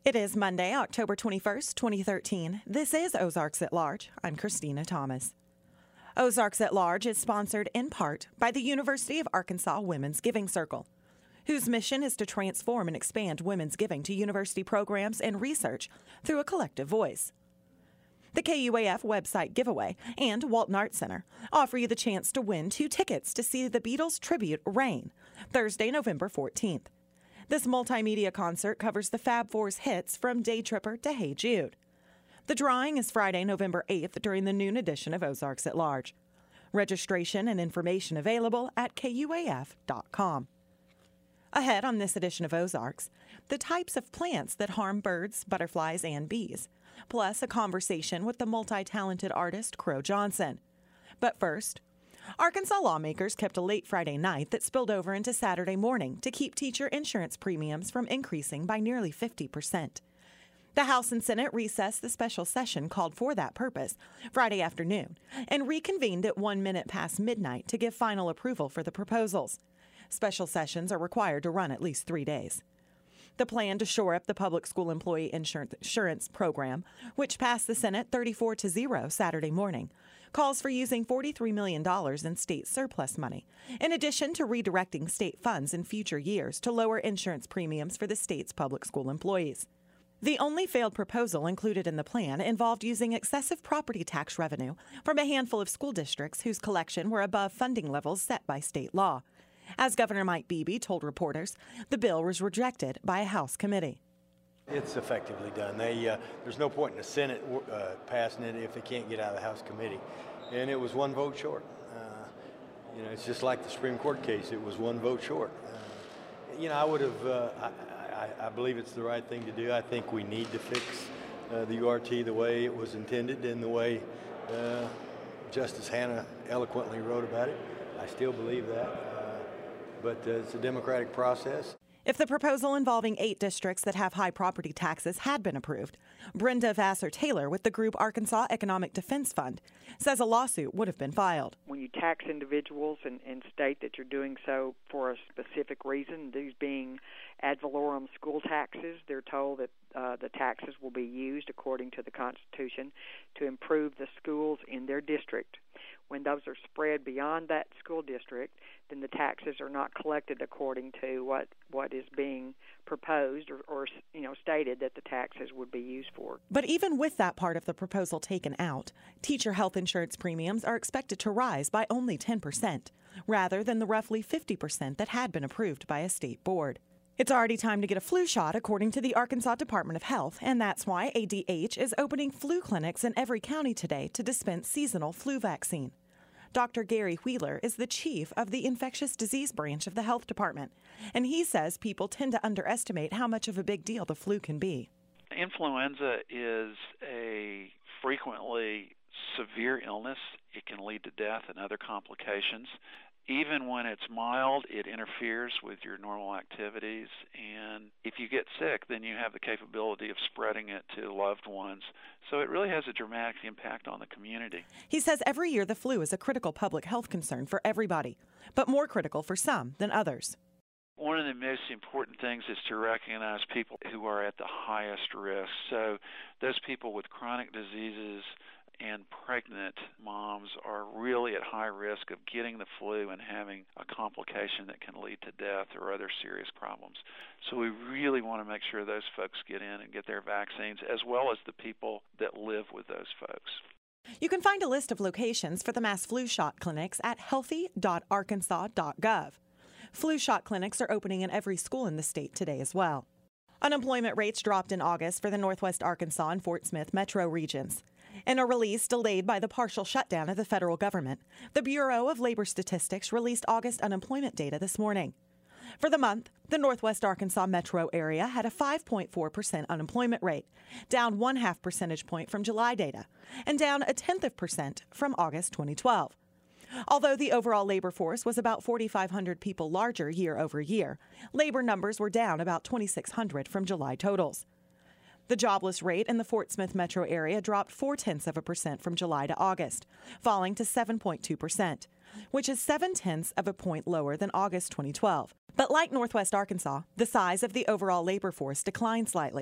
It is Monday, October 21st, 2013. This is Ozarks at Large. I'm Christina Thomas. Ozarks at Large is sponsored in part by the University of Arkansas Women's Giving Circle, whose mission is to transform and expand women's giving to university programs and research through a collective voice. The KUAF website giveaway and Walton Arts Center offer you the chance to win 2 tickets to see the Beatles tribute Rain, Thursday, November 14th. This multimedia concert covers the Fab Four's hits from Day Tripper to Hey Jude. The drawing is Friday, November 8th during the noon edition of Ozarks at Large. Registration and information available at KUAF.com. Ahead on this edition of Ozarks, the types of plants that harm birds, butterflies, and bees, plus a conversation with the multi-talented artist Crow Johnson. But first, Arkansas lawmakers kept a late Friday night that spilled over into Saturday morning to keep teacher insurance premiums from increasing by nearly 50%. The House and Senate recessed the special session called for that purpose Friday afternoon and reconvened at 1 minute past midnight to give final approval for the proposals. Special sessions are required to run at least 3 days. The plan to shore up the public school employee insurance program, which passed the Senate 34-0 Saturday morning, calls for using $43 million in state surplus money, in addition to redirecting state funds in future years to lower insurance premiums for the state's public school employees. The only failed proposal included in the plan involved using excessive property tax revenue from a handful of school districts whose collection were above funding levels set by state law. As Governor Mike Beebe told reporters, the bill was rejected by a House committee. It's effectively done. There's no point in the Senate passing it if it can't get out of the House committee. And it was 1 vote short. It's just like the Supreme Court case. It was 1 vote short. I believe it's the right thing to do. I think we need to fix the URT the way it was intended and the way Justice Hanna eloquently wrote about it. I still believe that. But it's a democratic process. If the proposal involving 8 districts that have high property taxes had been approved, Brenda Vassar-Taylor with the group Arkansas Economic Defense Fund says a lawsuit would have been filed. When you tax individuals and state that you're doing so for a specific reason, these being ad valorem school taxes, they're told that the taxes will be used according to the Constitution to improve the schools in their district. When those are spread beyond that school district, then the taxes are not collected according to what is being proposed or stated that the taxes would be used for. But even with that part of the proposal taken out, teacher health insurance premiums are expected to rise by only 10%, rather than the roughly 50% that had been approved by a state board. It's already time to get a flu shot, according to the Arkansas Department of Health, and that's why ADH is opening flu clinics in every county today to dispense seasonal flu vaccine. Dr. Gary Wheeler is the chief of the infectious disease branch of the health department, and he says people tend to underestimate how much of a big deal the flu can be. Influenza is a frequently severe illness. It can lead to death and other complications. Even when it's mild, it interferes with your normal activities, and if you get sick, then you have the capability of spreading it to loved ones. So it really has a dramatic impact on the community. He says every year the flu is a critical public health concern for everybody, but more critical for some than others. One of the most important things is to recognize people who are at the highest risk. So those people with chronic diseases and pregnant moms are really at high risk of getting the flu and having a complication that can lead to death or other serious problems. So we really want to make sure those folks get in and get their vaccines, as well as the people that live with those folks. You can find a list of locations for the mass flu shot clinics at healthy.arkansas.gov. Flu shot clinics are opening in every school in the state today as well. Unemployment rates dropped in August for the Northwest Arkansas and Fort Smith metro regions. In a release delayed by the partial shutdown of the federal government, the Bureau of Labor Statistics released August unemployment data this morning. For the month, the Northwest Arkansas metro area had a 5.4% unemployment rate, down 0.5 percentage point from July data, and down 0.1% from August 2012. Although the overall labor force was about 4,500 people larger year over year, labor numbers were down about 2,600 from July totals. The jobless rate in the Fort Smith metro area dropped 0.4% from July to August, falling to 7.2%, which is 0.7 point lower than August 2012. But like Northwest Arkansas, the size of the overall labor force declined slightly,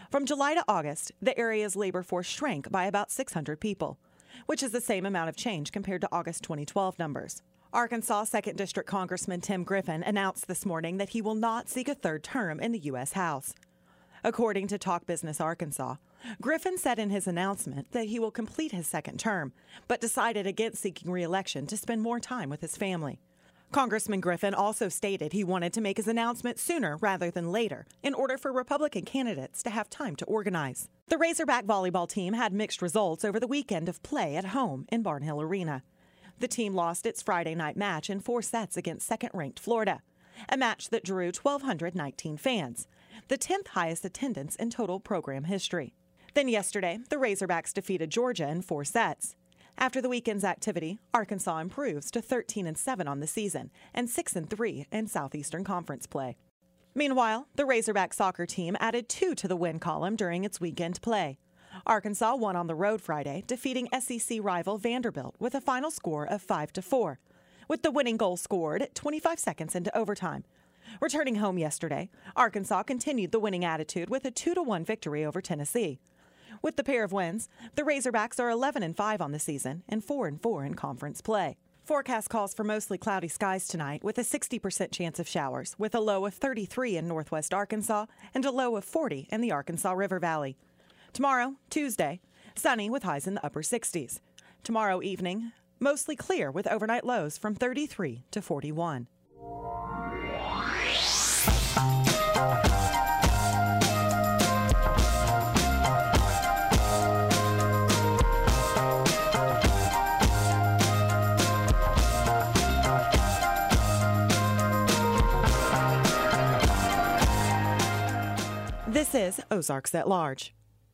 From July to August, the area's labor force shrank by about 600 people, which is the same amount of change compared to August 2012 numbers. Arkansas 2nd District Congressman Tim Griffin announced this morning that he will not seek a third term in the U.S. House. According to Talk Business Arkansas, Griffin said in his announcement that he will complete his second term, but decided against seeking re-election to spend more time with his family. Congressman Griffin also stated he wanted to make his announcement sooner rather than later in order for Republican candidates to have time to organize. The Razorback volleyball team had mixed results over the weekend of play at home in Barnhill Arena. The team lost its Friday night match in 4 sets against second-ranked Florida, a match that drew 1,219 fans, the 10th highest attendance in total program history. Then yesterday, the Razorbacks defeated Georgia in 4 sets. After the weekend's activity, Arkansas improves to 13-7 on the season and 6-3 in Southeastern Conference play. Meanwhile, the Razorback soccer team added 2 to the win column during its weekend play. Arkansas won on the road Friday, defeating SEC rival Vanderbilt with a final score of 5-4, with the winning goal scored 25 seconds into overtime. Returning home yesterday, Arkansas continued the winning attitude with a 2-1 victory over Tennessee. With the pair of wins, the Razorbacks are 11-5 on the season and 4-4 in conference play. Forecast calls for mostly cloudy skies tonight with a 60% chance of showers, with a low of 33 in northwest Arkansas and a low of 40 in the Arkansas River Valley. Tomorrow, Tuesday, sunny with highs in the upper 60s. Tomorrow evening, mostly clear with overnight lows from 33 to 41. This is Ozarks at Large.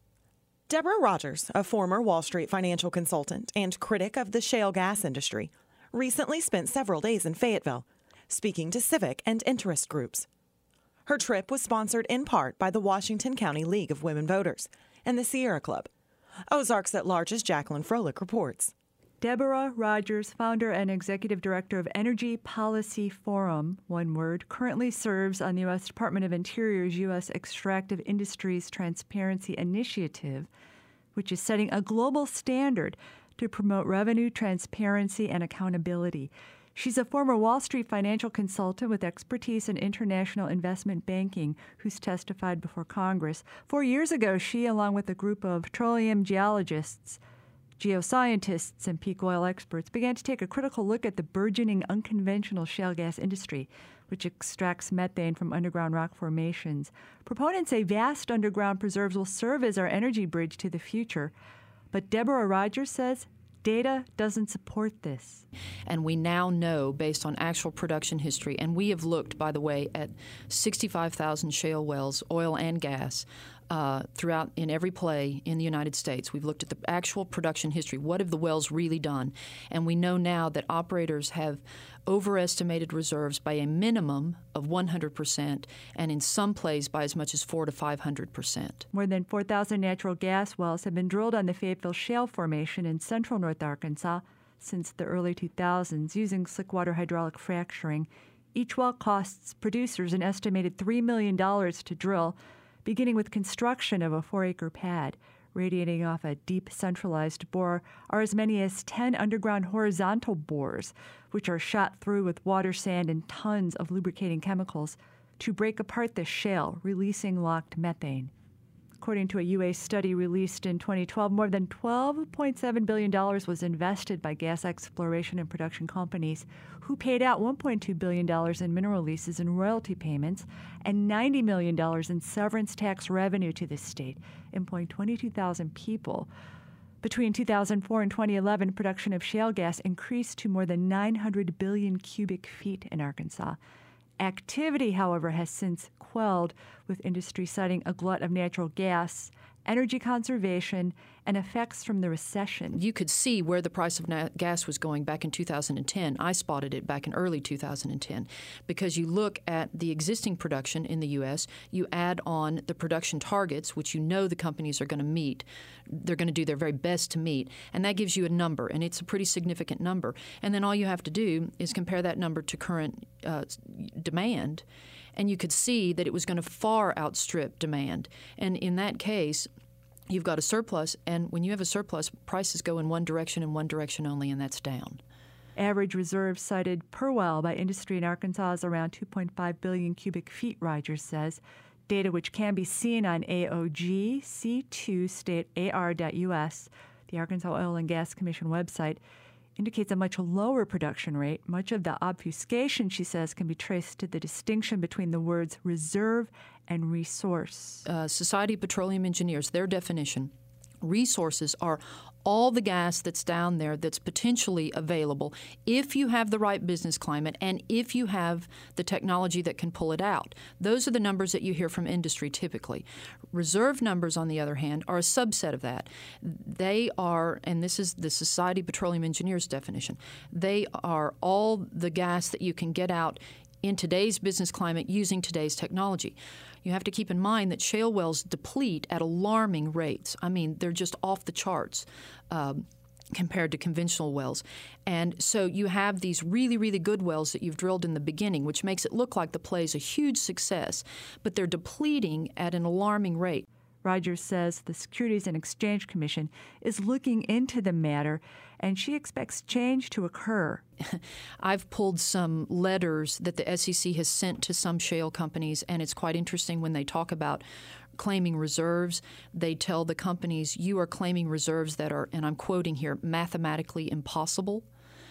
Deborah Rogers, a former Wall Street financial consultant and critic of the shale gas industry, recently spent several days in Fayetteville, speaking to civic and interest groups. Her trip was sponsored in part by the Washington County League of Women Voters and the Sierra Club. Ozarks at Large's Jacqueline Froelich reports. Deborah Rogers, founder and executive director of Energy Policy Forum, one word, currently serves on the U.S. Department of Interior's U.S. Extractive Industries Transparency Initiative, which is setting a global standard to promote revenue transparency and accountability. She's a former Wall Street financial consultant with expertise in international investment banking who's testified before Congress. 4 years ago, she, along with a group of petroleum geologists, geoscientists, and peak oil experts, began to take a critical look at the burgeoning unconventional shale gas industry, which extracts methane from underground rock formations. Proponents say vast underground preserves will serve as our energy bridge to the future. But Deborah Rogers says data doesn't support this. And we now know, based on actual production history, and we have looked, by the way, at 65,000 shale wells, oil and gas, throughout in every play in the United States. We've looked at the actual production history. What have the wells really done? And we know now that operators have overestimated reserves by a minimum of 100%, and in some plays by as much as 400 to 500%. More than 4,000 natural gas wells have been drilled on the Fayetteville Shale Formation in central North Arkansas since the early 2000s using slickwater hydraulic fracturing. Each well costs producers an estimated $3 million to drill, beginning with construction of a 4-acre pad. Radiating off a deep centralized bore are as many as 10 underground horizontal bores, which are shot through with water, sand, and tons of lubricating chemicals to break apart the shale, releasing locked methane. According to a UA study released in 2012, more than $12.7 billion was invested by gas exploration and production companies, who paid out $1.2 billion in mineral leases and royalty payments and $90 million in severance tax revenue to the state, employing 22,000 people. Between 2004 and 2011, production of shale gas increased to more than 900 billion cubic feet in Arkansas. Activity, however, has since quelled, with industry citing a glut of natural gas, energy conservation, and effects from the recession. You could see where the price of gas was going back in 2010. I spotted it back in early 2010 because you look at the existing production in the U.S., you add on the production targets, which you know the companies are going to meet. They're going to do their very best to meet, and that gives you a number, and it's a pretty significant number. And then all you have to do is compare that number to current demand, and you could see that it was going to far outstrip demand. And in that case, you've got a surplus, and when you have a surplus, prices go in one direction and one direction only, and that's down. Average reserves cited per well by industry in Arkansas is around 2.5 billion cubic feet, Rogers says. Data which can be seen on AOG C2 State AR.US, the Arkansas Oil and Gas Commission website, indicates a much lower production rate. Much of the obfuscation, she says, can be traced to the distinction between the words reserve and resource. Society of Petroleum Engineers, their definition, resources are all the gas that's down there that's potentially available if you have the right business climate and if you have the technology that can pull it out. Those are the numbers that you hear from industry typically. Reserve numbers, on the other hand, are a subset of that. They are, and this is the Society of Petroleum Engineers definition, they are all the gas that you can get out in today's business climate using today's technology. You have to keep in mind that shale wells deplete at alarming rates. I mean, they're just off the charts compared to conventional wells. And so you have these really, really good wells that you've drilled in the beginning, which makes it look like the play is a huge success, but they're depleting at an alarming rate. Rogers says the Securities and Exchange Commission is looking into the matter, and she expects change to occur. I've pulled some letters that the SEC has sent to some shale companies, and it's quite interesting when they talk about claiming reserves. They tell the companies, you are claiming reserves that are, and I'm quoting here, mathematically impossible.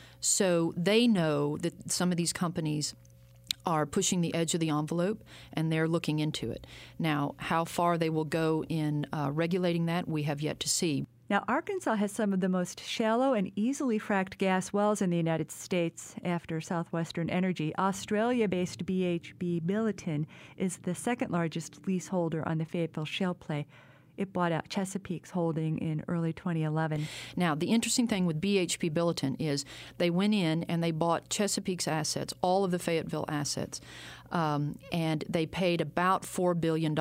So they know that some of these companies are pushing the edge of the envelope, and they're looking into it. Now, how far they will go in regulating that, we have yet to see. Now, Arkansas has some of the most shallow and easily fracked gas wells in the United States. After Southwestern Energy, Australia-based BHP Billiton is the second largest leaseholder on the Fayetteville Shale play. It bought out Chesapeake's holding in early 2011. Now, the interesting thing with BHP Billiton is they went in and they bought Chesapeake's assets, all of the Fayetteville assets, and they paid about $4 billion.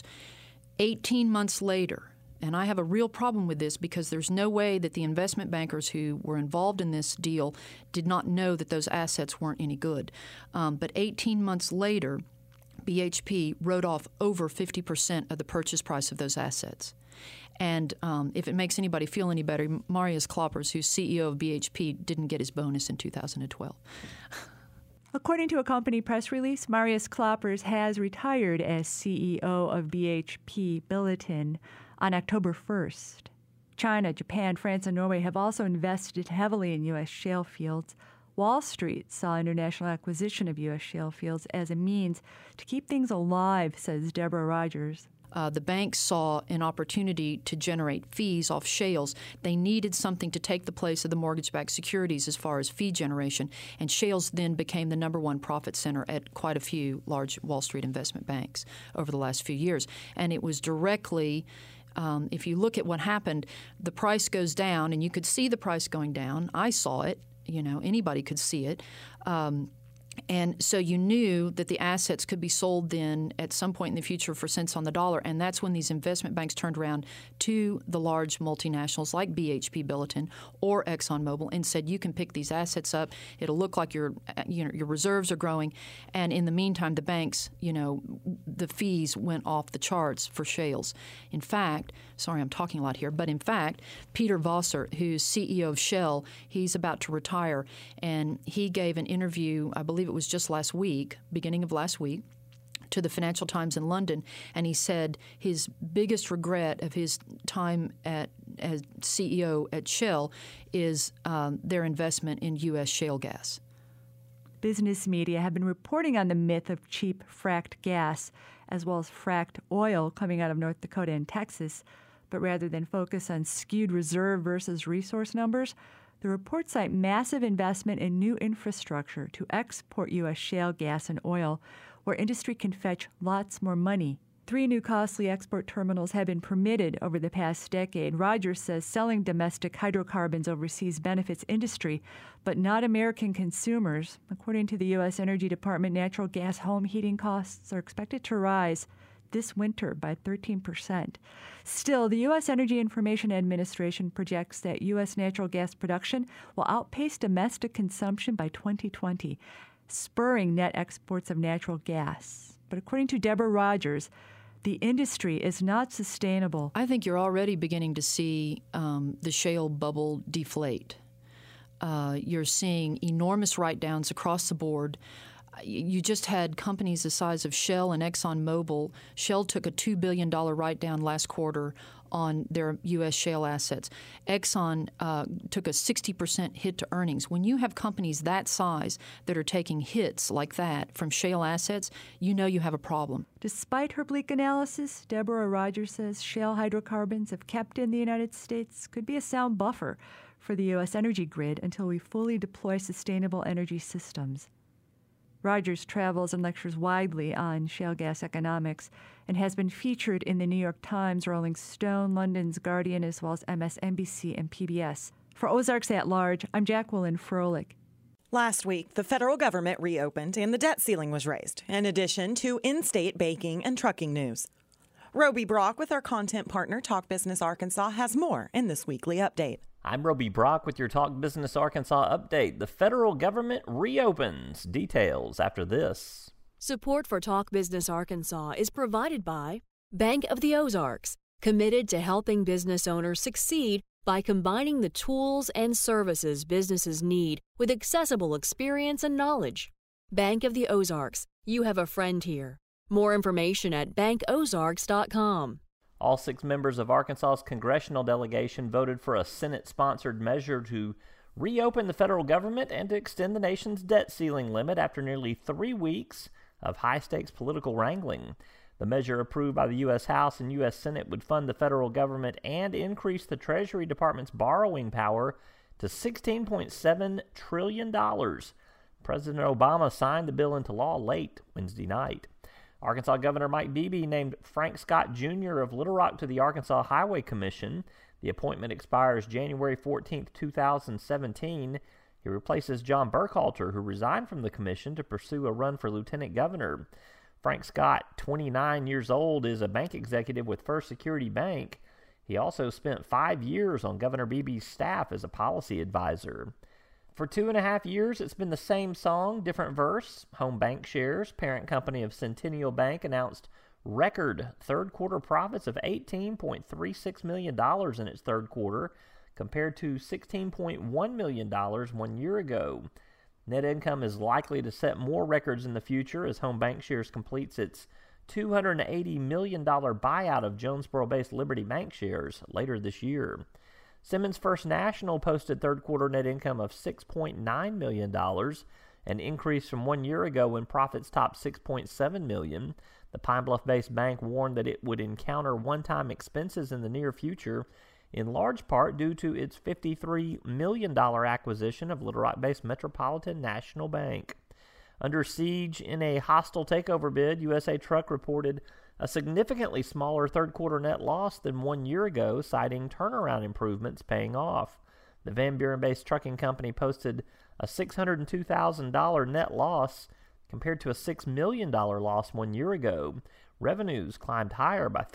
18 months later, and I have a real problem with this because there's no way that the investment bankers who were involved in this deal did not know that those assets weren't any good. But 18 months later, BHP wrote off over 50% of the purchase price of those assets. And if it makes anybody feel any better, Marius Kloppers, who's CEO of BHP, didn't get his bonus in 2012. According to a company press release, Marius Kloppers has retired as CEO of BHP Billiton on October 1st. China, Japan, France, and Norway have also invested heavily in U.S. shale fields. Wall Street saw international acquisition of U.S. shale fields as a means to keep things alive, says Deborah Rogers. The banks saw an opportunity to generate fees off shales. They needed something to take the place of the mortgage-backed securities as far as fee generation, and shales then became the number one profit center at quite a few large Wall Street investment banks over the last few years. And it was directly, if you look at what happened, the price goes down, and you could see the price going down. I saw it. Anybody could see it. And so you knew that the assets could be sold then at some point in the future for cents on the dollar, and that's when these investment banks turned around to the large multinationals like BHP Billiton or ExxonMobil and said, you can pick these assets up. It'll look like your reserves are growing. And in the meantime, the banks, the fees went off the charts for shales. In fact, sorry, I'm talking a lot here, but in fact, Peter Vosser, who's CEO of Shell, he's about to retire, and he gave an interview, I believe it was just last week, beginning of last week, to the Financial Times in London, and he said his biggest regret of his time as CEO at Shell is their investment in U.S. shale gas. Business media have been reporting on the myth of cheap fracked gas, as well as fracked oil coming out of North Dakota and Texas, but rather than focus on skewed reserve versus resource numbers, the reports cite massive investment in new infrastructure to export U.S. shale gas and oil, where industry can fetch lots more money. 3 new costly export terminals have been permitted over the past decade. Rogers says selling domestic hydrocarbons overseas benefits industry, but not American consumers. According to the U.S. Energy Department, natural gas home heating costs are expected to rise this winter by 13%. Still, the U.S. Energy Information Administration projects that U.S. natural gas production will outpace domestic consumption by 2020, spurring net exports of natural gas. but according to Deborah Rogers, the industry is not sustainable. I think you're already beginning to see the shale bubble deflate. You're seeing enormous write-downs across the board. You just had companies the size of Shell and ExxonMobil. Shell took a $2 billion write-down last quarter on their U.S. shale assets. Exxon took a 60% hit to earnings. When you have companies that size that are taking hits like that from shale assets, you know you have a problem. Despite her bleak analysis, Deborah Rogers says shale hydrocarbons, if kept in the United States, could be a sound buffer for the U.S. energy grid until we fully deploy sustainable energy systems. Rogers travels and lectures widely on shale gas economics and has been featured in the New York Times, Rolling Stone, London's Guardian, as well as MSNBC and PBS. For Ozarks at Large, I'm Jacqueline Froelich. Last week, the federal government reopened and the debt ceiling was raised, in addition to in-state baking and trucking news. Roby Brock with our content partner, Talk Business Arkansas, has more in this weekly update. I'm Roby Brock with your Talk Business Arkansas update. The federal government reopens. Details after this. Support for Talk Business Arkansas is provided by Bank of the Ozarks, committed to helping business owners succeed by combining the tools and services businesses need with accessible experience and knowledge. Bank of the Ozarks, you have a friend here. More information at bankozarks.com. All 6 members of Arkansas's congressional delegation voted for a Senate-sponsored measure to reopen the federal government and to extend the nation's debt ceiling limit after nearly 3 weeks of high-stakes political wrangling. The measure approved by the U.S. House and U.S. Senate would fund the federal government and increase the Treasury Department's borrowing power to $16.7 trillion. President Obama signed the bill into law late Wednesday night. Arkansas Governor Mike Beebe named Frank Scott Jr. of Little Rock to the Arkansas Highway Commission. The appointment expires January 14, 2017. He replaces John Burkhalter, who resigned from the commission to pursue a run for lieutenant governor. Frank Scott, 29 years old, is a bank executive with First Security Bank. He also spent 5 years on Governor Beebe's staff as a policy advisor. For 2.5 years, it's been the same song, different verse. Home Bank Shares, parent company of Centennial Bank, announced record third-quarter profits of $18.36 million in its third quarter, compared to $16.1 million 1 year ago. Net income is likely to set more records in the future as Home Bank Shares completes its $280 million buyout of Jonesboro-based Liberty Bank Shares later this year. Simmons First National posted third-quarter net income of $6.9 million, an increase from 1 year ago when profits topped $6.7 million. The Pine Bluff-based bank warned that it would encounter one-time expenses in the near future, in large part due to its $53 million acquisition of Little Rock-based Metropolitan National Bank. Under siege in a hostile takeover bid, USA Truck reported a significantly smaller third-quarter net loss than 1 year ago, citing turnaround improvements paying off. The Van Buren-based trucking company posted a $602,000 net loss compared to a $6 million loss 1 year ago. Revenues climbed higher by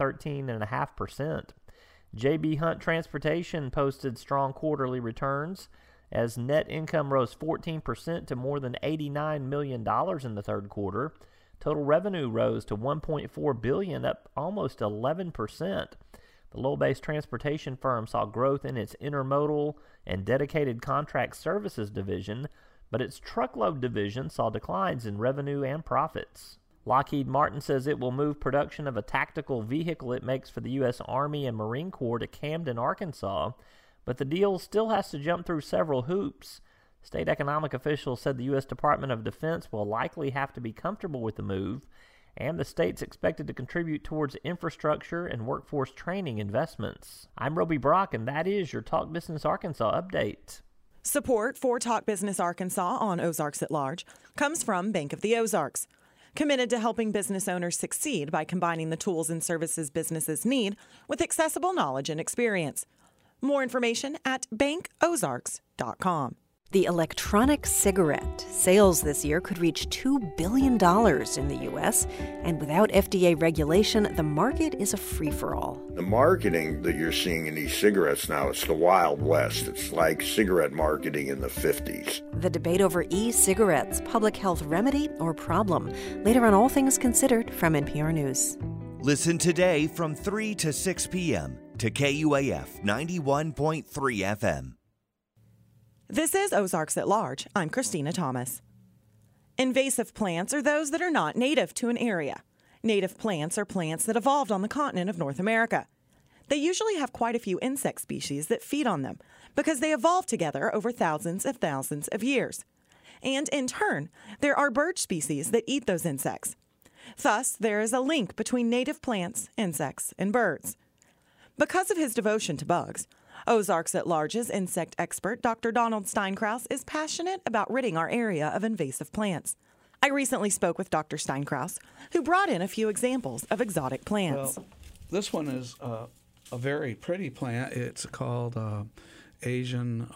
13.5%. J.B. Hunt Transportation posted strong quarterly returns as net income rose 14% to more than $89 million in the third quarter. Total revenue rose to $1.4 billion, up almost 11%. The Lowell-based transportation firm saw growth in its intermodal and dedicated contract services division, but its truckload division saw declines in revenue and profits. Lockheed Martin says it will move production of a tactical vehicle it makes for the U.S. Army and Marine Corps to Camden, Arkansas, but the deal still has to jump through several hoops. State economic officials said the U.S. Department of Defense will likely have to be comfortable with the move, and the state's expected to contribute towards infrastructure and workforce training investments. I'm Roby Brock, and that is your Talk Business Arkansas update. Support for Talk Business Arkansas on Ozarks at Large comes from Bank of the Ozarks, committed to helping business owners succeed by combining the tools and services businesses need with accessible knowledge and experience. More information at bankozarks.com. The electronic cigarette. Sales this year could reach $2 billion in the U.S., and without FDA regulation, the market is a free-for-all. The marketing that you're seeing in these cigarettes now, it's the Wild West. It's like cigarette marketing in the 50s. The debate over e-cigarettes, public health remedy or problem. Later on All Things Considered from NPR News. Listen today from 3 to 6 p.m. to KUAF 91.3 FM. This is Ozarks at Large. I'm Christina Thomas. Invasive plants are those that are not native to an area. Native plants are plants that evolved on the continent of North America. They usually have quite a few insect species that feed on them because they evolved together over thousands of years. And in turn, there are bird species that eat those insects. Thus, there is a link between native plants, insects, and birds. Because of his devotion to bugs, Ozarks at Large's insect expert, Dr. Donald Steinkraus, is passionate about ridding our area of invasive plants. I recently spoke with Dr. Steinkraus, who brought in a few examples of exotic plants. Well, this one is a very pretty plant. It's called Asian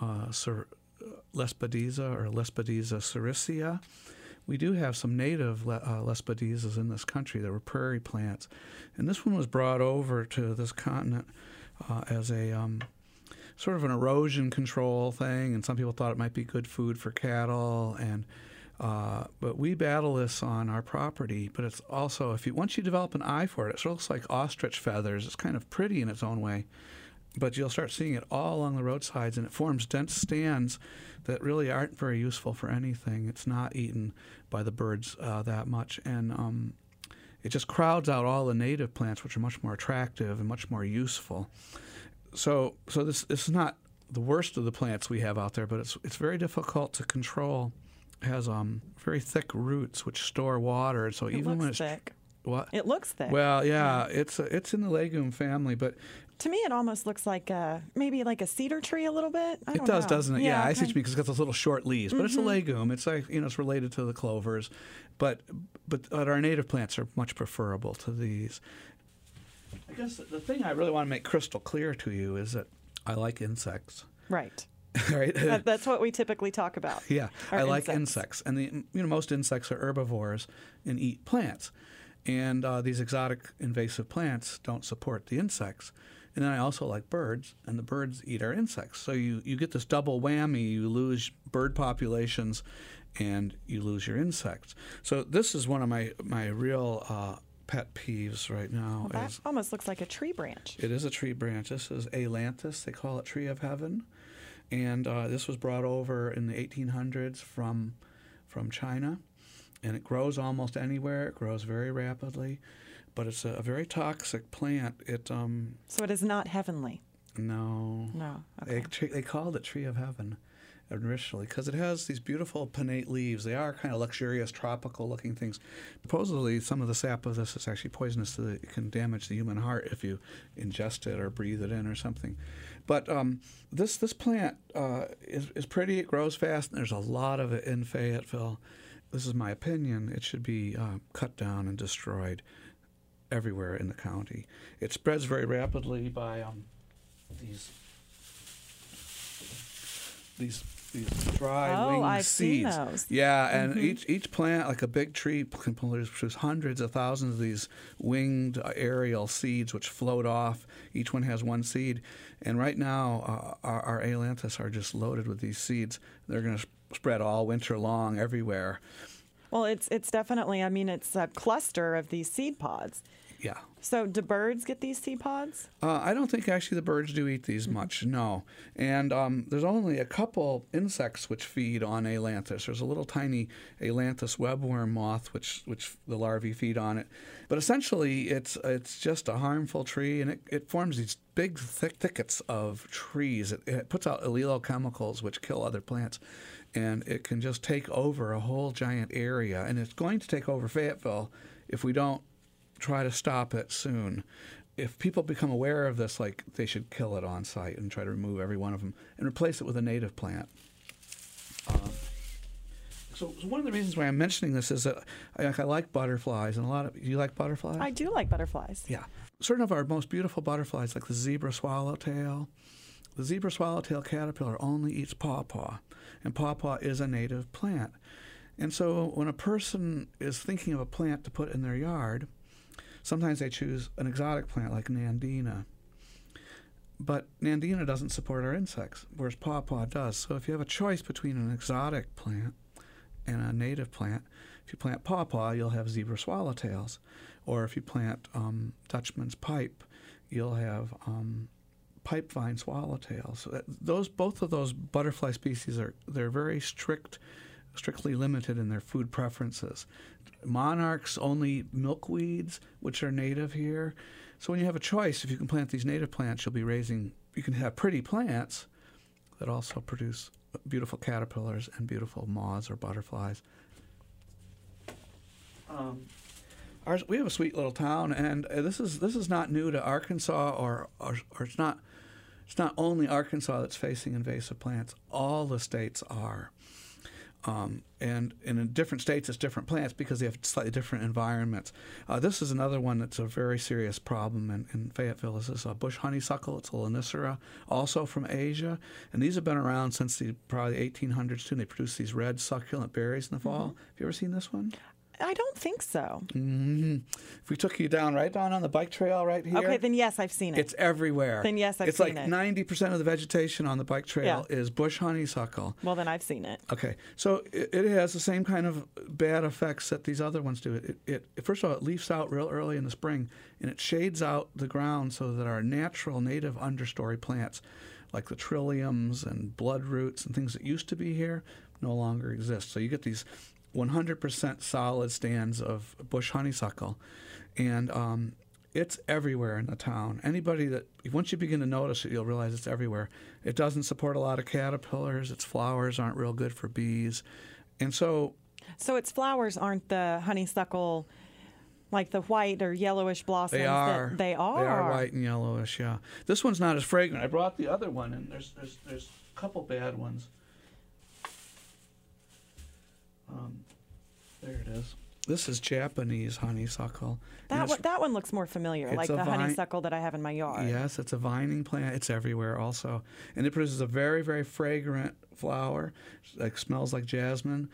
Lespedeza or Lespedeza sericea. We do have some native Lespedezas in this country that were prairie plants. And this one was brought over to this continent as a sort of an erosion control thing, and some people thought it might be good food for cattle. And but we battle this on our property. But it's also, once you develop an eye for it, it sort of looks like ostrich feathers. It's kind of pretty in its own way. But you'll start seeing it all along the roadsides, and it forms dense stands that really aren't very useful for anything. It's not eaten by the birds that much, and it just crowds out all the native plants, which are much more attractive and much more useful. So this is not the worst of the plants we have out there, but it's very difficult to control. It has very thick roots which store water, and so even when it's thick. What? It looks thick. Well, yeah. It's in the legume family, but to me, it almost looks like maybe like a cedar tree a little bit. It does, doesn't it? Yeah, I see what you mean, because it's got those little short leaves. But it's a legume. It's like, it's related to the clovers. But our native plants are much preferable to these. I guess the thing I really want to make crystal clear to you is that I like insects. Right. Right. That's what we typically talk about. Yeah, I like insects, and most insects are herbivores and eat plants, and these exotic invasive plants don't support the insects. And then I also like birds, and the birds eat our insects. So you get this double whammy. You lose bird populations, and you lose your insects. So this is one of my real pet peeves right now. Well, that almost looks like a tree branch. It is a tree branch. This is Ailanthus. They call it tree of heaven. And this was brought over in the 1800s from China. And it grows almost anywhere. It grows very rapidly. But it's a very toxic plant. So it is not heavenly? No. No. Okay. They called it tree of heaven initially because it has these beautiful pinnate leaves. They are kind of luxurious, tropical-looking things. Supposedly, some of the sap of this is actually poisonous. It can damage the human heart if you ingest it or breathe it in or something. But this plant is pretty. It grows fast, and there's a lot of it in Fayetteville. This is my opinion. It should be cut down and destroyed everywhere in the county. It spreads very rapidly by these dry winged seeds. Seen those. Yeah, and each plant, like a big tree, can produce hundreds of thousands of these winged aerial seeds which float off. Each one has one seed. And right now, our Ailanthus are just loaded with these seeds. They're going to spread all winter long everywhere. Well, it's definitely, it's a cluster of these seed pods. Yeah. So do birds get these seed pods? I don't think actually the birds do eat these much, no. And there's only a couple insects which feed on Ailanthus. There's a little tiny Ailanthus webworm moth which the larvae feed on it. But essentially it's just a harmful tree, and it forms these big thick thickets of trees. It puts out allelochemicals which kill other plants. And it can just take over a whole giant area. And it's going to take over Fayetteville if we don't try to stop it soon. If people become aware of this, they should kill it on site and try to remove every one of them and replace it with a native plant. So one of the reasons why I'm mentioning this is that I like butterflies, and do you like butterflies? I do like butterflies. Yeah. Certain of our most beautiful butterflies, like the zebra swallowtail, The zebra swallowtail caterpillar only eats pawpaw, and pawpaw is a native plant. And so when a person is thinking of a plant to put in their yard, sometimes they choose an exotic plant like Nandina. But Nandina doesn't support our insects, whereas pawpaw does. So if you have a choice between an exotic plant and a native plant, if you plant pawpaw, you'll have zebra swallowtails. Or if you plant Dutchman's pipe, you'll have pipevine swallowtails. So both of those butterfly species they're very strictly limited in their food preferences. Monarchs only milkweeds, which are native here. So when you have a choice, if you can plant these native plants, you can have pretty plants that also produce beautiful caterpillars and beautiful moths or butterflies. We have a sweet little town, and this is not new to Arkansas, or it's not only Arkansas that's facing invasive plants. All the states are. And in different states, it's different plants because they have slightly different environments. This is another one that's a very serious problem in Fayetteville. This is a bush honeysuckle. It's a Lonicera, also from Asia. And these have been around since probably the 1800s, too. And they produce these red succulent berries in the fall. Have you ever seen this one? I don't think so. Mm-hmm. If we took you down on the bike trail right here. Okay, then yes, I've seen it. It's everywhere. Then yes, I've seen it. It's like 90% of the vegetation on the bike trail is bush honeysuckle. Well, then I've seen it. Okay, so it has the same kind of bad effects that these other ones do. It first of all, it leaves out real early in the spring, and it shades out the ground so that our natural native understory plants, like the trilliums and bloodroots and things that used to be here, no longer exist. So you get these 100% solid stands of bush honeysuckle, and it's everywhere in the town. Once you begin to notice it, you'll realize it's everywhere. It doesn't support a lot of caterpillars. Its flowers aren't real good for bees, and so its flowers aren't the honeysuckle, like the white or yellowish blossoms. They are. They are white and yellowish. Yeah. This one's not as fragrant. I brought the other one, and there's a couple bad ones. There it is. This is Japanese honeysuckle. That one looks more familiar, like the honeysuckle that I have in my yard. Yes, it's a vining plant. It's everywhere also. And it produces a very, very fragrant flower. It smells like jasmine.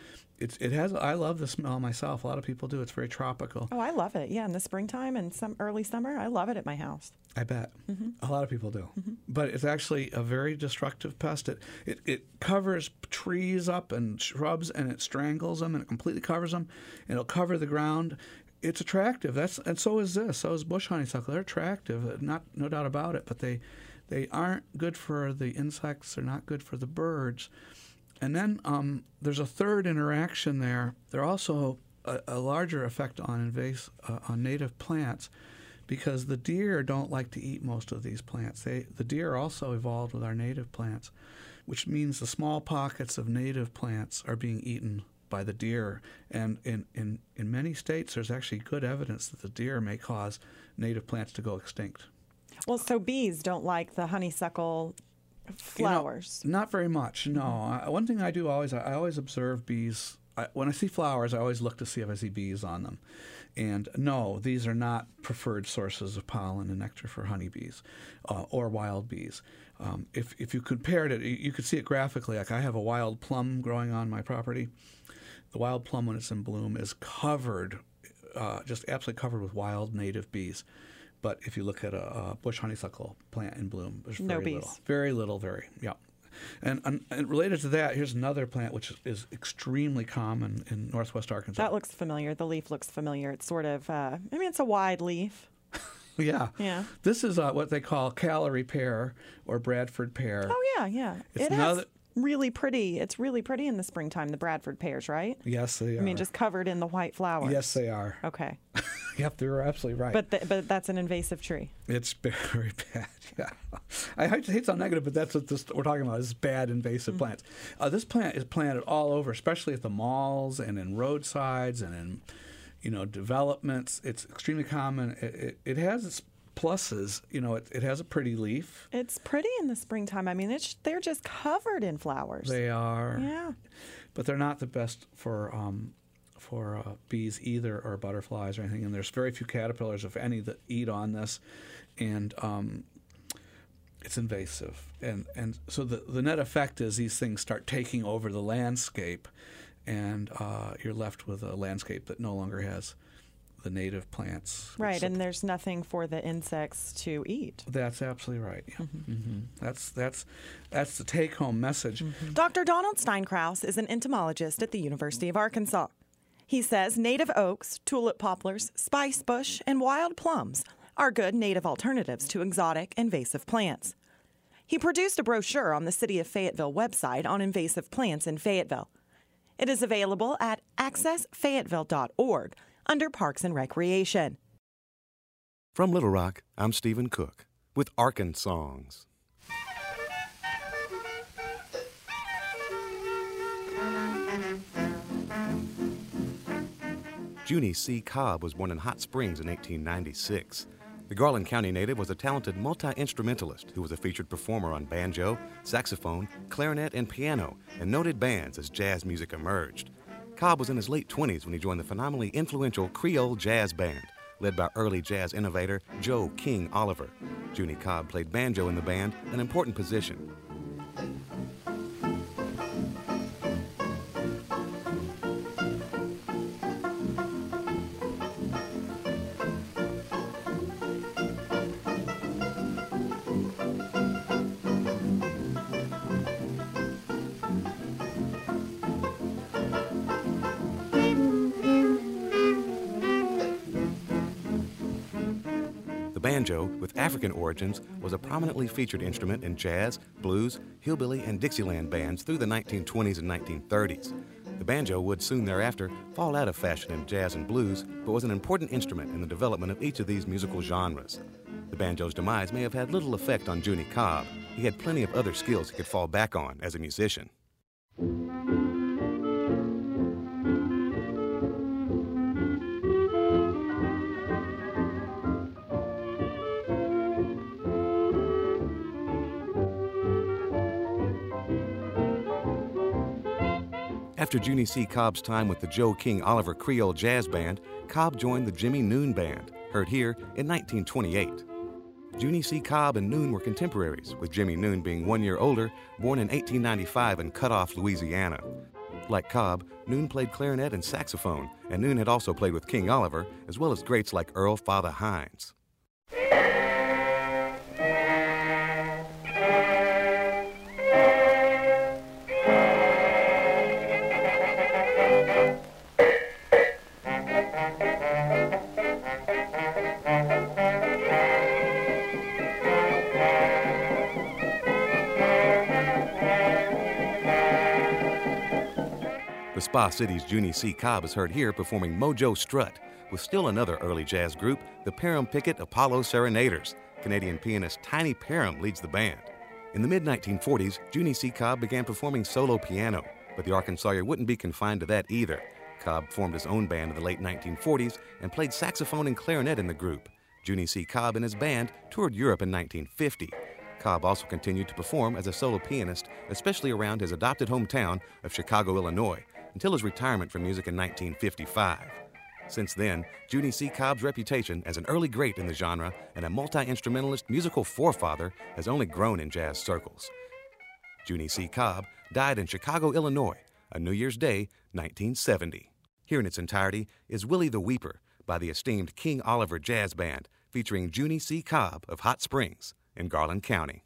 I love the smell myself. A lot of people do. It's very tropical. Oh, I love it. Yeah, in the springtime and some early summer, I love it at my house. I bet. Mm-hmm. A lot of people do. Mm-hmm. But it's actually a very destructive pest. It covers trees up and shrubs, and it strangles them, and it completely covers them. And it'll cover the ground. It's attractive. And so is this. So is bush honeysuckle. They're attractive, no doubt about it. But they aren't good for the insects. They're not good for the birds. And then there's a third interaction there. They're also a larger effect on native plants, because the deer don't like to eat most of these plants. The deer also evolved with our native plants, which means the small pockets of native plants are being eaten by the deer. And in many states, there's actually good evidence that the deer may cause native plants to go extinct. Well, so bees don't like the honeysuckle flowers? Not very much, no. One thing I do I always observe bees. When I see flowers, I always look to see if I see bees on them. And no, these are not preferred sources of pollen and nectar for honeybees or wild bees. If you compared it, you could see it graphically. Like I have a wild plum growing on my property. The wild plum, when it's in bloom, is covered, just absolutely covered with wild native bees. But if you look at a bush honeysuckle plant in bloom, there's very little. Very little, yeah. And related to that, here's another plant which is extremely common in northwest Arkansas. That looks familiar. The leaf looks familiar. It's sort of, it's a wide leaf. Yeah. Yeah. This is what they call calorie pear or Bradford pear. Oh, yeah. It's really pretty. It's really pretty in the springtime, the Bradford pears, right? Yes, they are. I mean, just covered in the white flowers. Yes, they are. Okay. Yep, you're absolutely right. But that's an invasive tree. It's very bad, yeah. I hate to sound negative, but that's what we're talking about, is bad invasive plants. This plant is planted all over, especially at the malls and in roadsides and in developments. It's extremely common. It has its pluses. It has a pretty leaf. It's pretty in the springtime. I mean, they're just covered in flowers. They are. Yeah. But they're not the best for bees either, or butterflies or anything. And there's very few caterpillars, if any, that eat on this. And it's invasive. And so the net effect is these things start taking over the landscape, and you're left with a landscape that no longer has the native plants. Right, and there's nothing for the insects to eat. That's absolutely right. Yeah. That's the take-home message. Dr. Donald Steinkraus is an entomologist at the University of Arkansas. He says native oaks, tulip poplars, spice bush, and wild plums are good native alternatives to exotic invasive plants. He produced a brochure on the City of Fayetteville website on invasive plants in Fayetteville. It is available at accessfayetteville.org under Parks and Recreation. From Little Rock, I'm Stephen Cook with Arkansongs. Junie C. Cobb was born in Hot Springs in 1896. The Garland County native was a talented multi-instrumentalist who was a featured performer on banjo, saxophone, clarinet, and piano in noted bands as jazz music emerged. Cobb was in his late 20s when he joined the phenomenally influential Creole Jazz Band, led by early jazz innovator Joe King Oliver. Junie Cobb played banjo in the band, an important position. The banjo, with African origins, was a prominently featured instrument in jazz, blues, hillbilly, and Dixieland bands through the 1920s and 1930s. The banjo would soon thereafter fall out of fashion in jazz and blues, but was an important instrument in the development of each of these musical genres. The banjo's demise may have had little effect on Junie Cobb. He had plenty of other skills he could fall back on as a musician. After Junie C. Cobb's time with the Joe King Oliver Creole Jazz Band, Cobb joined the Jimmy Noon Band, heard here in 1928. Junie C. Cobb and Noon were contemporaries, with Jimmy Noon being 1 year older, born in 1895 in Cutoff, Louisiana. Like Cobb, Noon played clarinet and saxophone, and Noon had also played with King Oliver, as well as greats like Earl Father Hines. The Spa City's Junie C. Cobb is heard here performing Mojo Strut with still another early jazz group, the Parham-Pickett Apollo Serenaders. Canadian pianist Tiny Parham leads the band. In the mid-1940s, Junie C. Cobb began performing solo piano, but the Arkansasier wouldn't be confined to that either. Cobb formed his own band in the late 1940s and played saxophone and clarinet in the group. Junie C. Cobb and his band toured Europe in 1950. Cobb also continued to perform as a solo pianist, especially around his adopted hometown of Chicago, Illinois, until his retirement from music in 1955. Since then, Junie C. Cobb's reputation as an early great in the genre and a multi-instrumentalist musical forefather has only grown in jazz circles. Junie C. Cobb died in Chicago, Illinois, on New Year's Day, 1970. Here in its entirety is Willie the Weeper by the esteemed King Oliver Jazz Band, featuring Junie C. Cobb of Hot Springs in Garland County.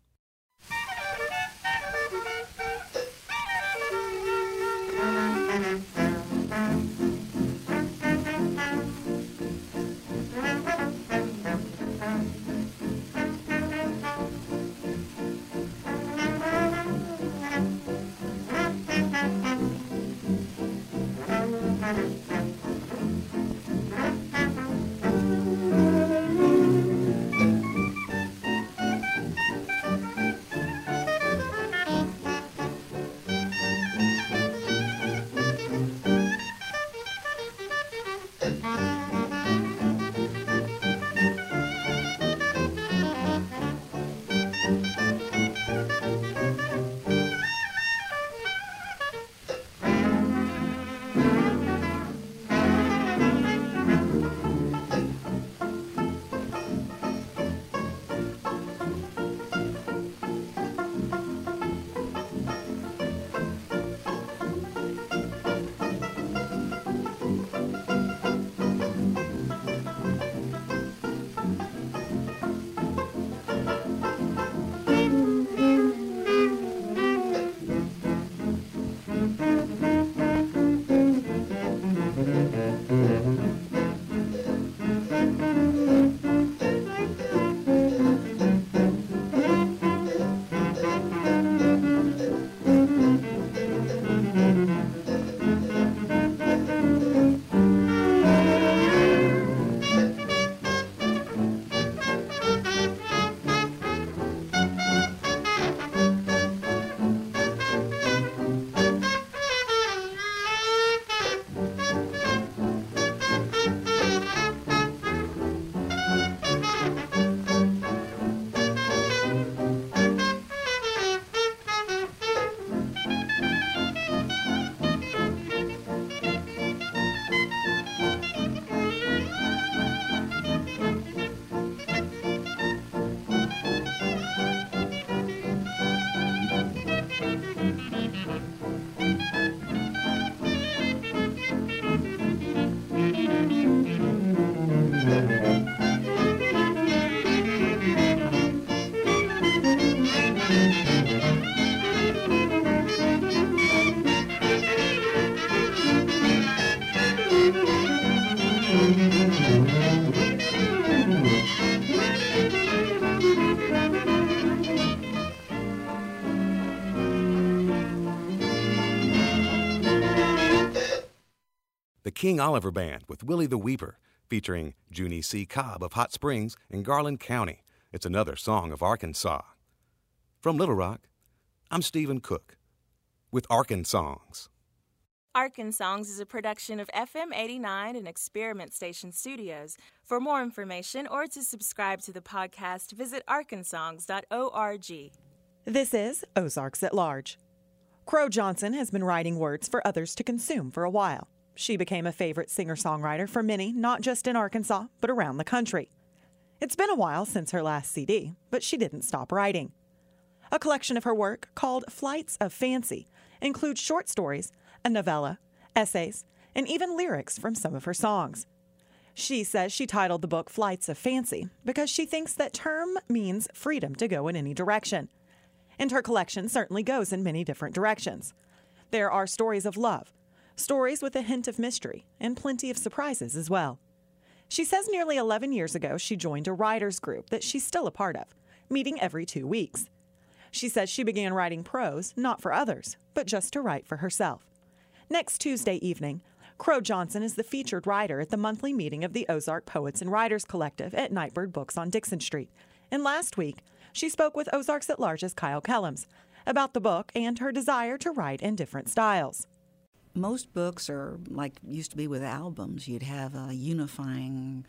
King Oliver Band with Willie the Weeper, featuring Junie C. Cobb of Hot Springs in Garland County. It's another song of Arkansas. From Little Rock, I'm Stephen Cook with Arkansongs. Arkansongs is a production of FM 89 and Experiment Station Studios. For more information or to subscribe to the podcast, visit arkansongs.org. This is Ozarks at Large. Crow Johnson has been writing words for others to consume for a while. She became a favorite singer-songwriter for many, not just in Arkansas, but around the country. It's been a while since her last CD, but she didn't stop writing. A collection of her work, called Flights of Fancy, includes short stories, a novella, essays, and even lyrics from some of her songs. She says she titled the book Flights of Fancy because she thinks that term means freedom to go in any direction. And her collection certainly goes in many different directions. There are stories of love, stories with a hint of mystery, and plenty of surprises as well. She says nearly 11 years ago she joined a writers group that she's still a part of, meeting every 2 weeks. She says she began writing prose, not for others, but just to write for herself. Next Tuesday evening, Crow Johnson is the featured writer at the monthly meeting of the Ozark Poets and Writers Collective at Nightbird Books on Dixon Street. And last week, she spoke with Ozarks at Large's Kyle Kellums about the book and her desire to write in different styles. Most books are like used to be with albums. You'd have a unifying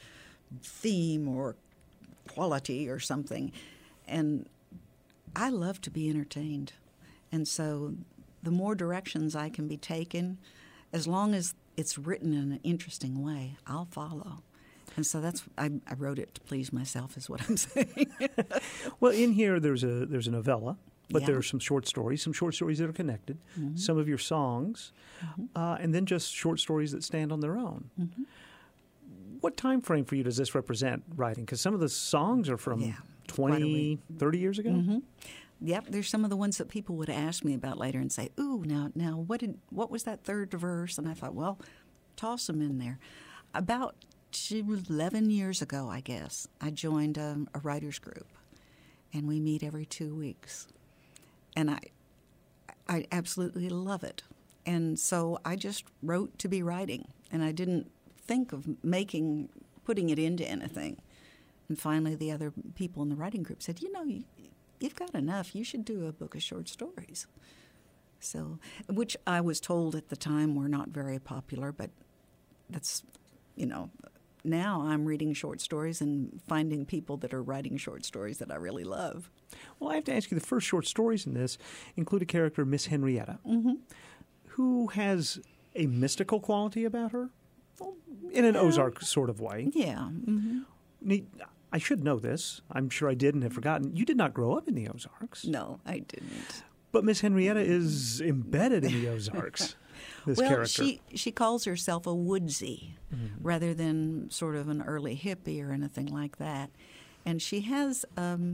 theme or quality or something. And I love to be entertained. And so the more directions I can be taken, as long as it's written in an interesting way, I'll follow. And so I wrote it to please myself, is what I'm saying. Well, in here there's a novella, but there are some short stories that are connected, some of your songs, and then just short stories that stand on their own. What time frame for you does this represent writing? Because some of the songs are from 20, 30 years ago? Yep, there's some of the ones that people would ask me about later and say, "Ooh, now, what was that third verse?" And I thought, well, toss them in there. About 11 years ago, I guess, I joined a writers group, and we meet every 2 weeks, and I absolutely love it. And so I just wrote to be writing, and I didn't think of putting it into anything. And finally, the other people in the writing group said, you've got enough. You should do a book of short stories. So, which I was told at the time were not very popular, but that's, now I'm reading short stories and finding people that are writing short stories that I really love. Well, I have to ask you, the first short stories in this include a character, Miss Henrietta, who has a mystical quality about her, in an Ozark sort of way. Yeah. I should know this. I'm sure I did and have forgotten. You did not grow up in the Ozarks. No, I didn't. But Miss Henrietta is embedded in the Ozarks, this character. She calls herself a woodsy rather than sort of an early hippie or anything like that. And she has,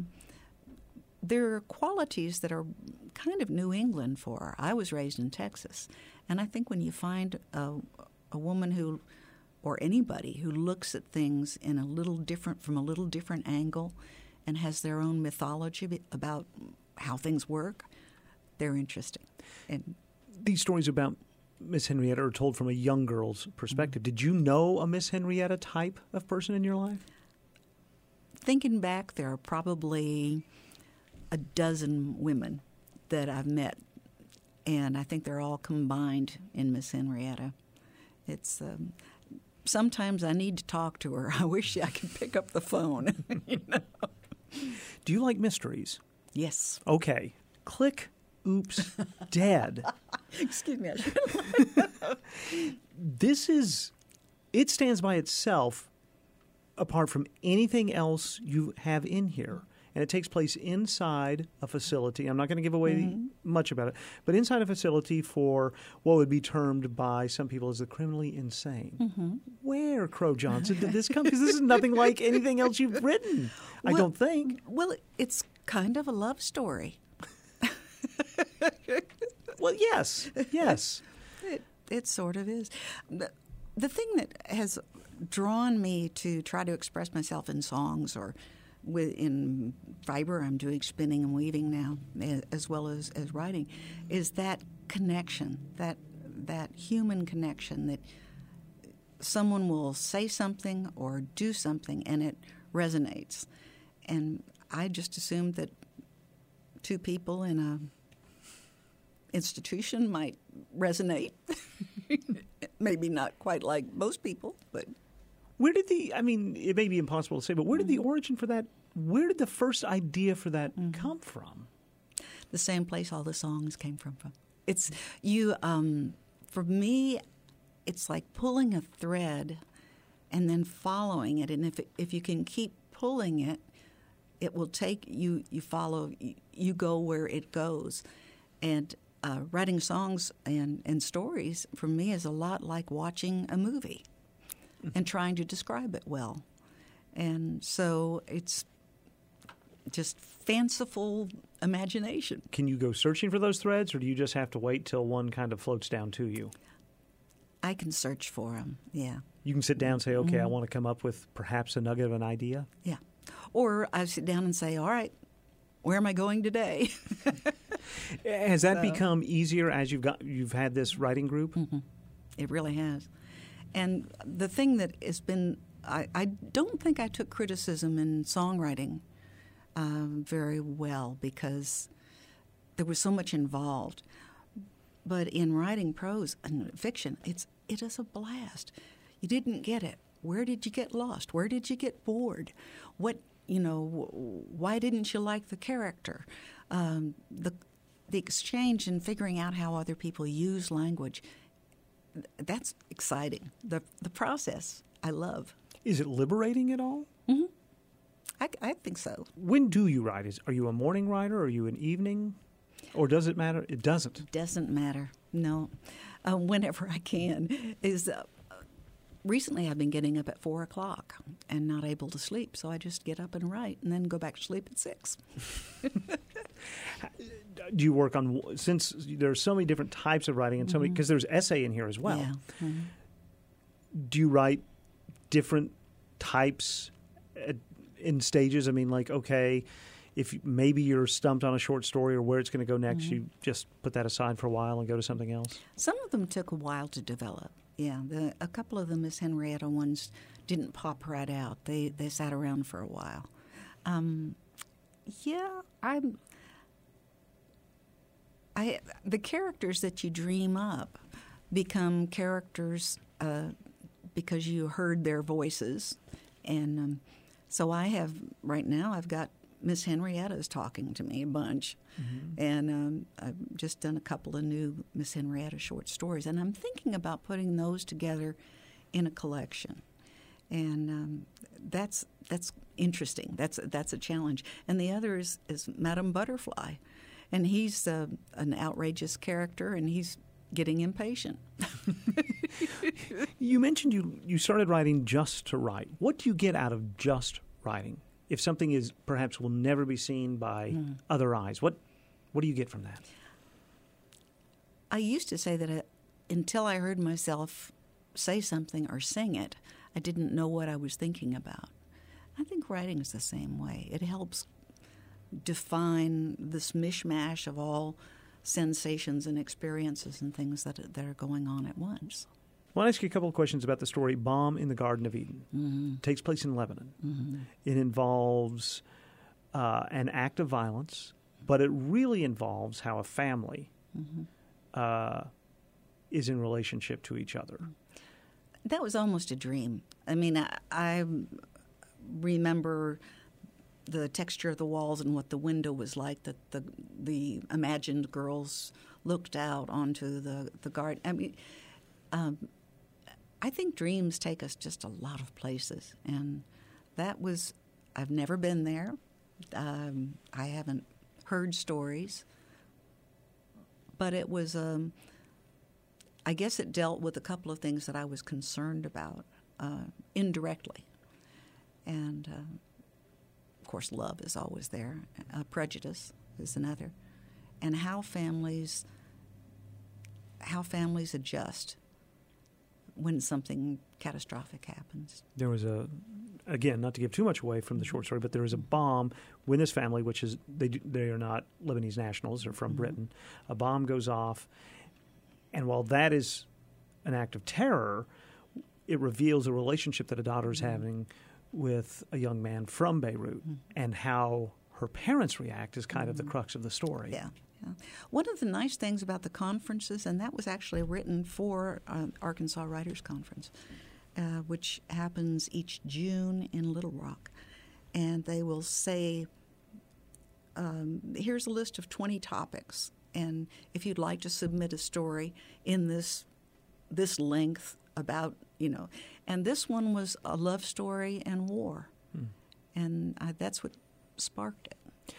there are qualities that are kind of New England for her. I was raised in Texas. And I think when you find a woman who, or anybody who looks at things in from a little different angle and has their own mythology about how things work, they're interesting. And these stories about Miss Henrietta are told from a young girl's perspective. Did you know a Miss Henrietta type of person in your life? Thinking back, there are probably a dozen women that I've met, and I think they're all combined in Miss Henrietta. It's sometimes I need to talk to her. I wish I could pick up the phone. Do you like mysteries? Yes. Okay. Click. Oops. Dead. Excuse me. It stands by itself apart from anything else you have in here. And it takes place inside a facility. I'm not going to give away much about it, but inside a facility for what would be termed by some people as the criminally insane. Where, Crow Johnson, did this come? Because this is nothing like anything else you've written, I don't think. Well, it's kind of a love story. Well, yes. It sort of is. The thing that has drawn me to try to express myself in songs or in fiber, I'm doing spinning and weaving now, as well as writing, is that connection, that human connection that someone will say something or do something and it resonates. And I just assumed that two people in a institution might resonate. Maybe not quite like most people, but... Where did it may be impossible to say, but where did the origin for that, where did the first idea for that come from? The same place all the songs came from. It's, for me, it's like pulling a thread and then following it. And if you can keep pulling it, it will take you, you go where it goes. And writing songs and stories, for me, is a lot like watching a movie and trying to describe it well. And so it's just fanciful imagination. Can you go searching for those threads, or do you just have to wait till one kind of floats down to you? I can search for them, yeah. You can sit down and say, okay, I want to come up with perhaps a nugget of an idea? Yeah. Or I sit down and say, all right, where am I going today? Has that become easier as you've had this writing group? Mm-hmm. It really has. And the thing that has been, I don't think I took criticism in songwriting very well because there was so much involved. But in writing prose and fiction, it is a blast. You didn't get it. Where did you get lost? Where did you get bored? Why didn't you like the character? The exchange and figuring out how other people use language, that's exciting. The process, I love. Is it liberating at all? Mm-hmm. I think so. When do you write? Are you a morning writer? Are you an evening? Or does it matter? It doesn't. It doesn't matter, no. Whenever I can. Recently I've been getting up at 4 o'clock and not able to sleep, so I just get up and write and then go back to sleep at 6. Do you work on, since there are so many different types of writing and so many, because there's essay in here as well. Yeah. Mm-hmm. Do you write different types in stages? I mean, like, okay, if maybe you're stumped on a short story or where it's going to go next, you just put that aside for a while and go to something else? Some of them took a while to develop. Yeah, a couple of the Miss Henrietta ones didn't pop right out. They sat around for a while. The characters that you dream up become characters because you heard their voices. And so right now I've got Miss Henrietta's talking to me a bunch. Mm-hmm. And I've just done a couple of new Miss Henrietta short stories. And I'm thinking about putting those together in a collection. And that's interesting. That's a challenge. And the other is Madame Butterfly. And he's an outrageous character, and he's getting impatient. You mentioned you started writing just to write. What do you get out of just writing? If something is perhaps will never be seen by other eyes, what do you get from that? I used to say that until I heard myself say something or sing it, I didn't know what I was thinking about. I think writing is the same way. It helps define this mishmash of all sensations and experiences and things that are going on at once. Well, I'll ask you a couple of questions about the story Bomb in the Garden of Eden. Mm-hmm. It takes place in Lebanon. Mm-hmm. It involves an act of violence, but it really involves how a family is in relationship to each other. That was almost a dream. I mean, I remember the texture of the walls and what the window was like, that the imagined girls looked out onto the garden. I mean, I think dreams take us just a lot of places, and that was, I've never been there. I haven't heard stories, but it was, I guess it dealt with a couple of things that I was concerned about indirectly. And, of course, love is always there. Prejudice is another. And how families adjust when something catastrophic happens. There was again, not to give too much away from the short story, but there was a bomb when this family, which is, they are not Lebanese nationals, they're from Britain, a bomb goes off. And while that is an act of terror, it reveals a relationship that a daughter is having with a young man from Beirut, and how her parents react is kind of the crux of the story. Yeah. One of the nice things about the conferences, and that was actually written for Arkansas Writers Conference, which happens each June in Little Rock, and they will say, here's a list of 20 topics, and if you'd like to submit a story in this length about, and this one was a love story and war, and that's what sparked it.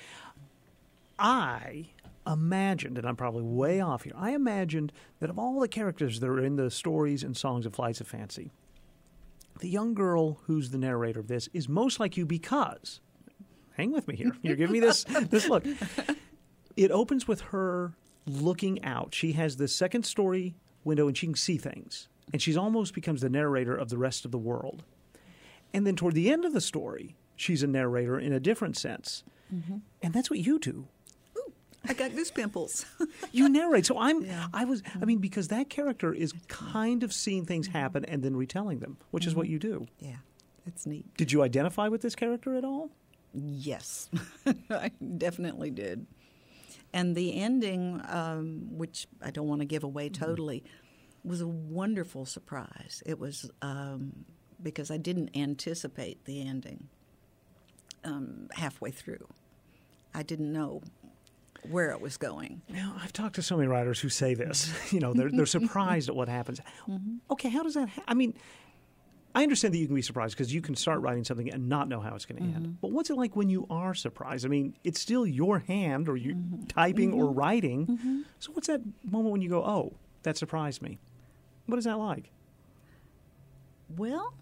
I imagined, and I'm probably way off here, I imagined that of all the characters that are in the stories and songs of Flights of Fancy, the young girl who's the narrator of this is most like you because, hang with me here, you're giving me this look. It opens with her looking out. She has the second story window and she can see things. And she almost becomes the narrator of the rest of the world. And then toward the end of the story, she's a narrator in a different sense. And that's what you do. I got goose pimples. You narrate. So because that character is kind of seeing things happen and then retelling them, which is what you do. Yeah, it's neat. Did you identify with this character at all? Yes, I definitely did. And the ending, which I don't want to give away totally, was a wonderful surprise. It was because I didn't anticipate the ending halfway through. I didn't know where it was going. Now, I've talked to so many writers who say this. They're surprised at what happens. Okay, how does that I mean, I understand that you can be surprised because you can start writing something and not know how it's going to end. But what's it like when you are surprised? I mean, it's still your hand or you typing or writing. So what's that moment when you go, oh, that surprised me? What is that like? Well,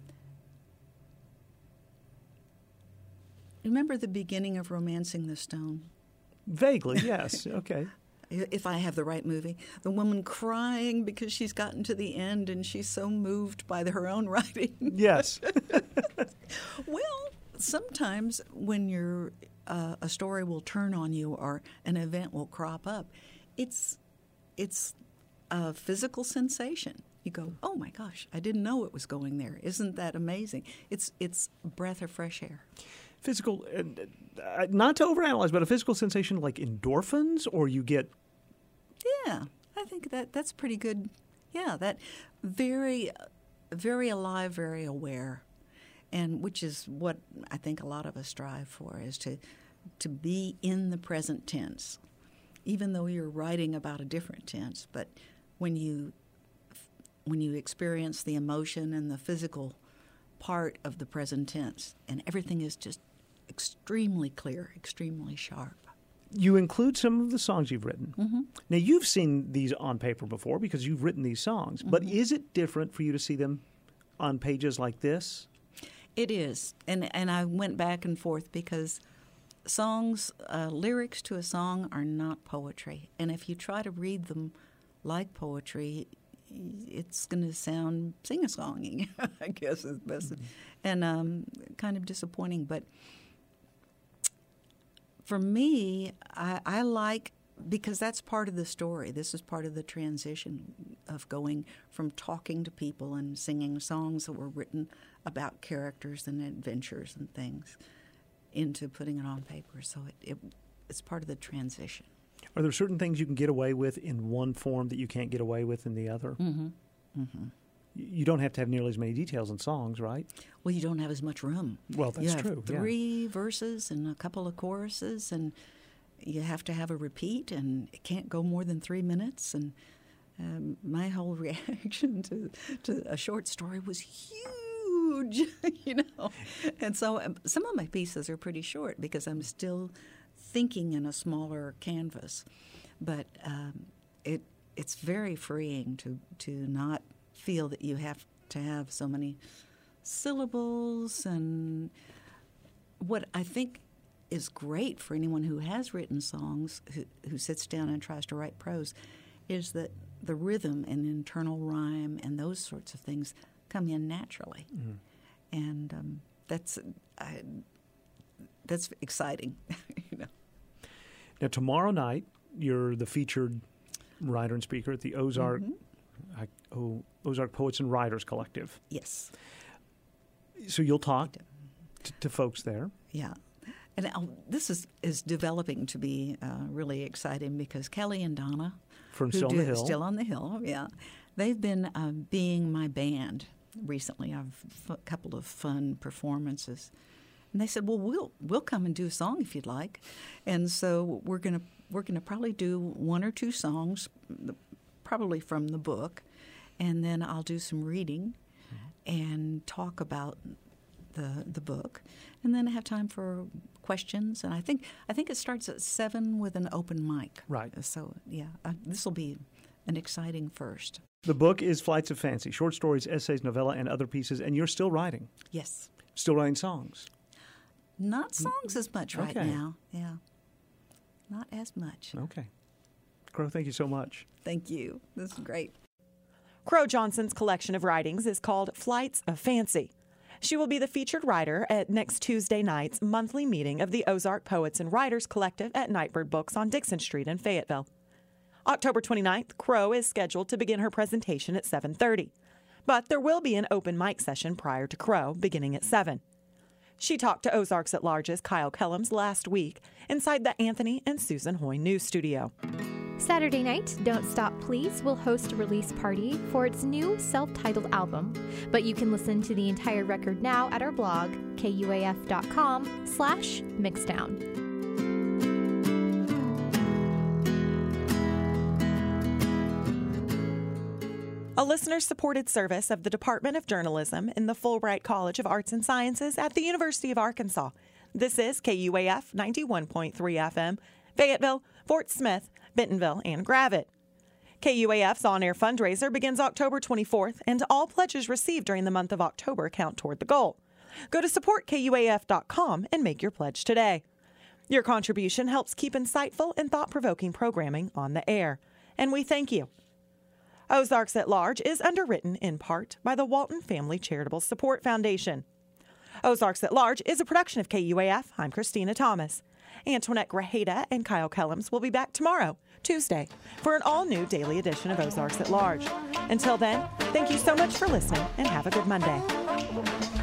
remember the beginning of Romancing the Stone? Vaguely, yes. Okay. If I have the right movie, the woman crying because she's gotten to the end and she's so moved by her own writing. Yes. Well, sometimes when a story will turn on you or an event will crop up, it's a physical sensation. You go, oh my gosh, I didn't know it was going there. Isn't that amazing? It's a breath of fresh air. Physical, not to overanalyze, but a physical sensation like endorphins, or you get... Yeah, I think that's pretty good. Yeah, that very, very alive, very aware, and which is what I think a lot of us strive for, is to be in the present tense, even though you're writing about a different tense. But when you experience the emotion and the physical part of the present tense, and everything is just extremely clear, extremely sharp. You include some of the songs you've written. Now, you've seen these on paper before because you've written these songs, but is it different for you to see them on pages like this? It is, and I went back and forth because songs, lyrics to a song are not poetry, and if you try to read them like poetry, it's going to sound sing-a-songing, I guess is best, and kind of disappointing. But for me, I like, because that's part of the story. This is part of the transition of going from talking to people and singing songs that were written about characters and adventures and things into putting it on paper. So it's part of the transition. Are there certain things you can get away with in one form that you can't get away with in the other? You don't have to have nearly as many details in songs, right? Well, you don't have as much room. Well, that's true. You have three verses and a couple of choruses, and you have to have a repeat, and it can't go more than 3 minutes. And my whole reaction to a short story was huge, And so some of my pieces are pretty short because I'm still thinking in a smaller canvas. But it's very freeing to not feel that you have to have so many syllables. And what I think is great for anyone who has written songs, who sits down and tries to write prose, is that the rhythm and internal rhyme and those sorts of things come in naturally. And that's exciting. Now, tomorrow night, you're the featured writer and speaker at the Ozark Ozark Poets and Writers Collective. Yes. So you'll talk to folks there. Yeah. And this is developing to be really exciting because Kelly and Donna from Still on the Hill. Still on the Hill, yeah. They've been being my band recently. I've a couple of fun performances. And they said, "Well, we'll come and do a song if you'd like." And so we're gonna probably do one or two songs, probably from the book, and then I'll do some reading and talk about the book, and then have time for questions. And I think it starts at 7 with an open mic. Right. So yeah, this will be an exciting first. The book is Flights of Fancy: short stories, essays, novella, and other pieces. And you're still writing. Yes. Still writing songs. Not songs as much right now. Yeah. Not as much. Okay. Crow, thank you so much. Thank you. This is great. Crow Johnson's collection of writings is called Flights of Fancy. She will be the featured writer at next Tuesday night's monthly meeting of the Ozark Poets and Writers Collective at Nightbird Books on Dixon Street in Fayetteville. October 29th, Crow is scheduled to begin her presentation at 7:30, but there will be an open mic session prior to Crow beginning at 7. She talked to Ozarks at Large's Kyle Kellums last week inside the Anthony and Susan Hoy News Studio. Saturday night, Don't Stop Please will host a release party for its new self-titled album, but you can listen to the entire record now at our blog, kuaf.com/mixdown. A listener-supported service of the Department of Journalism in the Fulbright College of Arts and Sciences at the University of Arkansas. This is KUAF 91.3 FM, Fayetteville, Fort Smith, Bentonville, and Gravette. KUAF's on-air fundraiser begins October 24th, and all pledges received during the month of October count toward the goal. Go to supportkuaf.com and make your pledge today. Your contribution helps keep insightful and thought-provoking programming on the air, and we thank you. Ozarks at Large is underwritten in part by the Walton Family Charitable Support Foundation. Ozarks at Large is a production of KUAF. I'm Christina Thomas. Antoinette Grajeda and Kyle Kellums will be back tomorrow, Tuesday, for an all-new daily edition of Ozarks at Large. Until then, thank you so much for listening and have a good Monday.